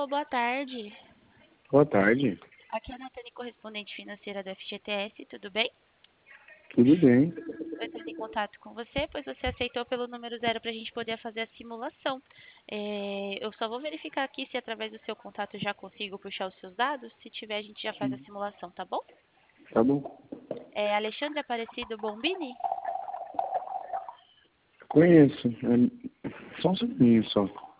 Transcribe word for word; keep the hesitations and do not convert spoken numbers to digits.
Alô, boa tarde. Boa tarde. Aqui é a Nathalie, correspondente financeira do F G T S, tudo bem? Tudo bem? Estou entrando em contato com você, pois você aceitou pelo número zero para a gente poder fazer a simulação. É, eu só vou verificar aqui se através do seu contato já consigo puxar os seus dados. Se tiver, a gente já faz a simulação, tá bom? Tá bom. É Alexandre Aparecido Bombini? Conheço. É... Só um segundinho só.